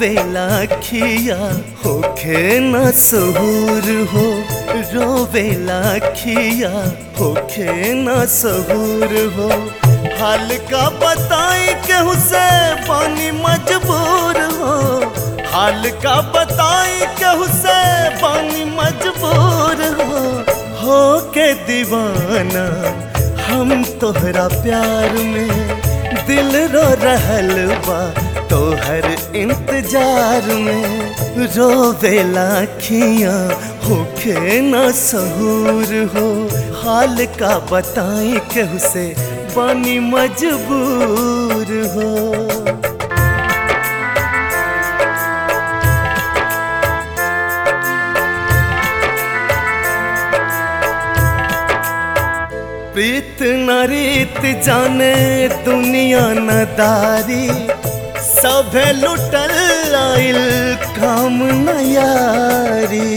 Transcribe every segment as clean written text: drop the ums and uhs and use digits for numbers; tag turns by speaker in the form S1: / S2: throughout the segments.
S1: रोवेला खिया होखे न सहूर हो, रोवेला खिया होखे न सहूर हो। हाल का बताई केहू से पानी मजबूर हो, हाल का बताई केहू से पानी मजबूर हो के दीवाना हम तोहरा प्यार में। दिल रो रहल बा तोहर इंतजार में, रोवेला खियाँ होखे न सहूर हो। हाल का बताई केहू से पानी मजबूर हो। प्रीत न रीत जाने दुनिया न दारी, सभे लुटल आइल काम न यारी।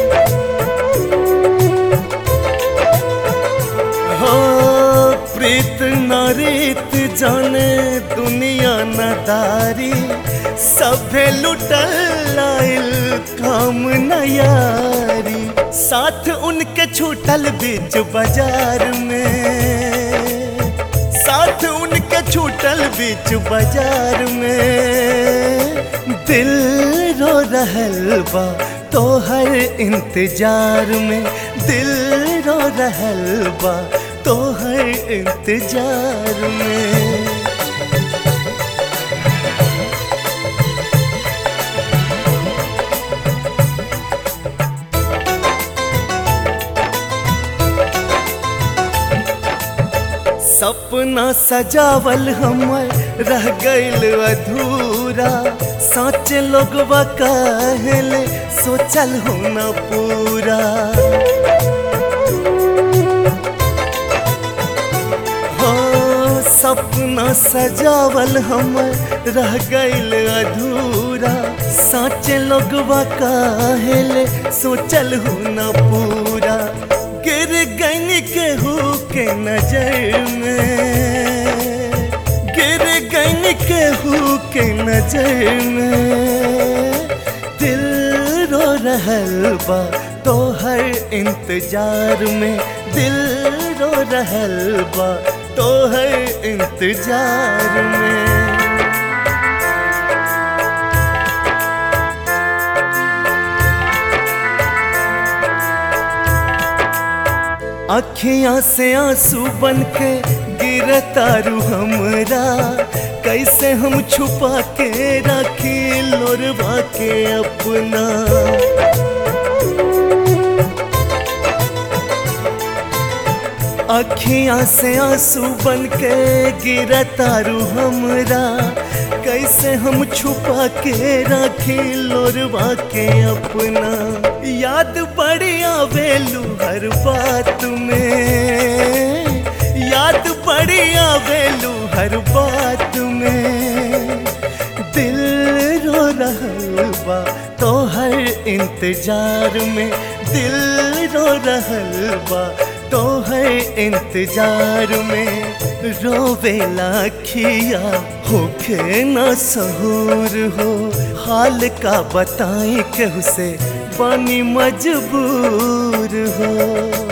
S1: हो प्रीत न रीत जाने दुनिया न दारी, सभे लुटल आइल काम न यारी। साथ उनके छूटल बीच बाजार में, साथ उनके छूटल बीच बाजार में। दिल रो रहल बा तोहर इंतजार में, दिल रो रहल बा तोहर इंतजार में। सपना सजावल हमर रह गइल अधूरा, साँच लोगवा कहले सोचल हो न पूरा। हो सपना सजावल हमर रह गइल अधूरा, साँच लोगवा कहले सोचल हो न पूरा। गिर गइन केहू के नजर में, गिर गइन केहू के नजर में। दिल रो रहल बा तोहर इंतजार में, दिल रो रहल बा तोहर इंतजार में। अखियाँ से आंसू बन के गिरतारू हमरा, कैसे हम छुपा के रखी लोरवा के अपना। अखियाँ से आंसू बन के गिरतारू हमरा, कैसे हम छुपा के रखी लोरवा के अपना। याद बड़ी आवेलू हर बात में, याद बड़ी आवेलू हर बात में। दिल रो रहल बा तोहर इंतजार में, दिल रो रहल बा तोहर इंतजार में। रोवेला खिया होखे न सहूर हो, हाल का बताई केहू से पानी मजबूर हो।